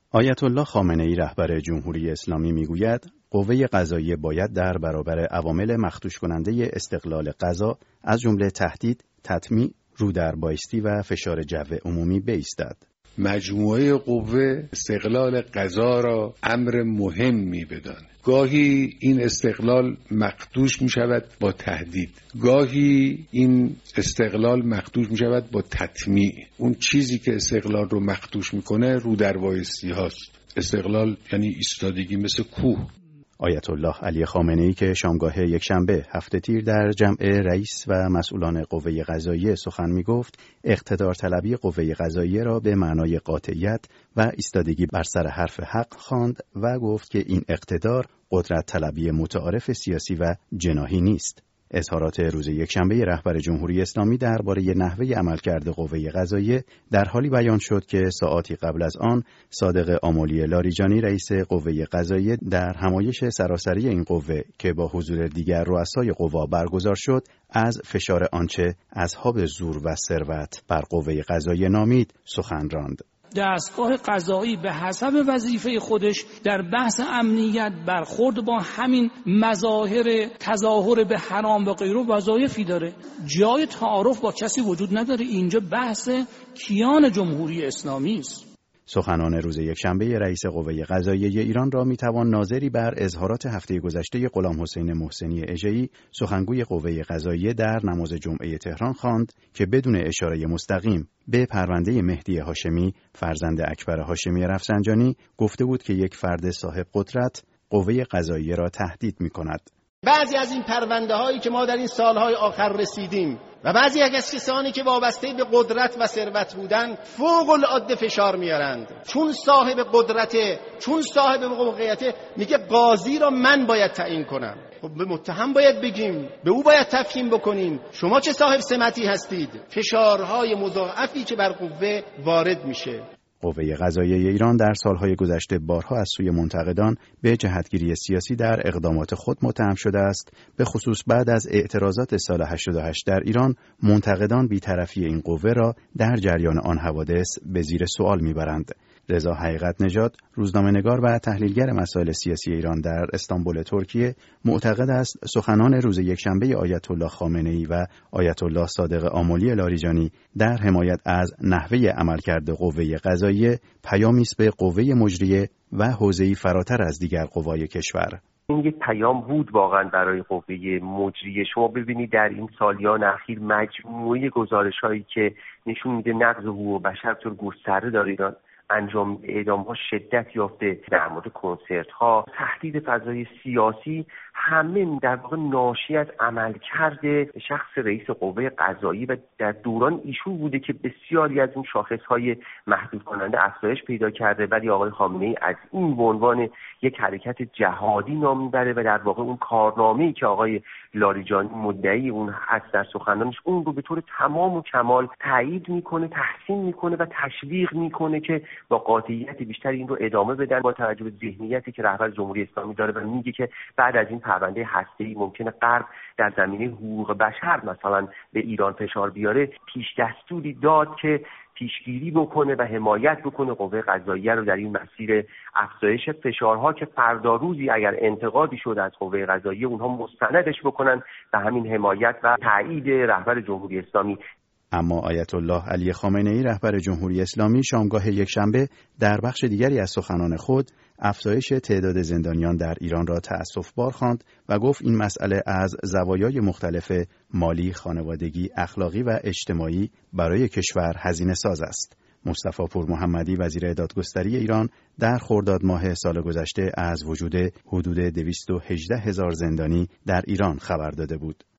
آیت الله خامنه‌ای رهبر جمهوری اسلامی میگوید قوه قضاییه باید در برابر عوامل مخدوش کننده استقلال قضا از جمله تهدید، تطمیع، رودربایستی و فشار جو عمومی بایستد. مجموعه قوه استقلال قضا را امر مهمی بداند. گاهی این استقلال مخدوش می شود با تهدید، گاهی این استقلال مخدوش می شود با تطمیع. اون چیزی که استقلال رو مخدوش می کنه رودربایستی هاست. استقلال یعنی ایستادگی مثل کوه. آیت الله علی خامنه‌ای که شامگاه یکشنبه هفته تیر در جمع رئیس و مسئولان قوه قضاییه سخن می گفت، اقتدار طلبی قوه قضاییه را به معنای قاطعیت و ایستادگی بر سر حرف حق خواند و گفت که این اقتدار قدرت طلبی متعارف سیاسی و جناحی نیست. اظهارات روز یکشنبه رهبر جمهوری اسلامی درباره نحوه عملکرد قوه قضاییه در حالی بیان شد که ساعاتی قبل از آن صادق آملی لاریجانی رئیس قوه قضاییه در همایش سراسری این قوه که با حضور دیگر رؤسای قوا برگزار شد از فشار آنچه اصحاب زور و ثروت بر قوه قضاییه نامید سخن راند. دستگاه قضایی به حسب وظیفه خودش در بحث امنیت برخورد با همین مظاهر تظاهر به حرام و غیره وظایفی داره. جای تعارف با کسی وجود نداره. اینجا بحث کیان جمهوری اسلامی است. سخنان روز یکشنبه رئیس قوه قضاییه ایران را میتوان ناظری بر اظهارات هفته گذشته غلام حسین محسنی اژه‌ای سخنگوی قوه قضاییه در نماز جمعه تهران خواند که بدون اشاره مستقیم به پرونده مهدی هاشمی فرزند اکبر هاشمی رفسنجانی گفته بود که یک فرد صاحب قدرت قوه قضاییه را تهدید می‌کند. بعضی از این پرونده هایی که ما در این سالهای آخر رسیدیم و بعضی از کسانی که وابسته به قدرت و ثروت بودن فوق العاده فشار میارند. چون صاحب قدرته، چون صاحب موقعیته، میگه قاضی را من باید تعیین کنم. خب به متهم باید بگیم، به او باید تفهیم بکنیم شما چه صاحب سمتی هستید. فشارهای مضاعفی که بر قوه وارد میشه. قوه قضاییه ایران در سالهای گذشته بارها از سوی منتقدان به جهتگیری سیاسی در اقدامات خود متهم شده است. به خصوص بعد از اعتراضات سال 88 در ایران، منتقدان بی‌طرفی این قوه را در جریان آن حوادث به زیر سوال می‌برند. رضا حقیقت نژاد، روزنامه‌نگار و تحلیلگر مسائل سیاسی ایران در استانبول ترکیه، معتقد است سخنان روز یکشنبه آیت الله خامنه‌ای و آیت الله صادق آملی لاریجانی در حمایت از نحوه عملکرد قوه قضاییه پیامی است به قوه مجریه و حوزه‌ای فراتر از دیگر قوای کشور. این یک پیام بود واقعا برای قوه مجریه. شما ببینید در این سالیان اخیر مجموعه گزارش‌هایی که نشون میده نقض حقوق بشر طور گسترده در ایران انجام اعدام‌ها شدت یافته، در مورد کنسرت‌ها، تهدید فضای سیاسی، همه در واقع ناشی از عملکرد شخص رئیس قوه قضاییه و در دوران ایشون بوده که بسیاری از این شاخص‌های محدود کننده افزایش پیدا کرده، ولی آقای خامنه‌ای از این به عنوان یک حرکت جهادی نام میبره و در واقع اون کارنامه‌ای که آقای لاریجانی مدعی اون هست در سخنانش اون رو به طور تمام و کمال تایید میکنه، تحسین میکنه و تشویق میکنه که با قاطعیت بیشتر این رو ادامه بدن با توجه به ذهنیتی که رهبر جمهوری اسلامی داره و میگه که بعد از این پرونده هسته‌ای ممکنه غرب در زمینه حقوق بشر مثلا به ایران فشار بیاره. پیش دستوری داد که پیشگیری بکنه و حمایت بکنه قوه قضاییه رو در این مسیر افزایش فشارها که فردا روزی اگر انتقادی شده از قوه قضاییه اونها مستندش بکنن و همین حمایت و تایید رهبر جمهوری اسلامی. اما آیت الله علی خامنه‌ای رهبر جمهوری اسلامی شامگاه یکشنبه در بخش دیگری از سخنان خود افزایش تعداد زندانیان در ایران را تأسف‌بار خواند و گفت این مسئله از زوایای مختلف مالی، خانوادگی، اخلاقی و اجتماعی برای کشور هزینه‌ساز است. مصطفی پورمحمدی وزیر دادگستری ایران در خرداد ماه سال گذشته از وجود حدود 218,000 زندانی در ایران خبر داده بود.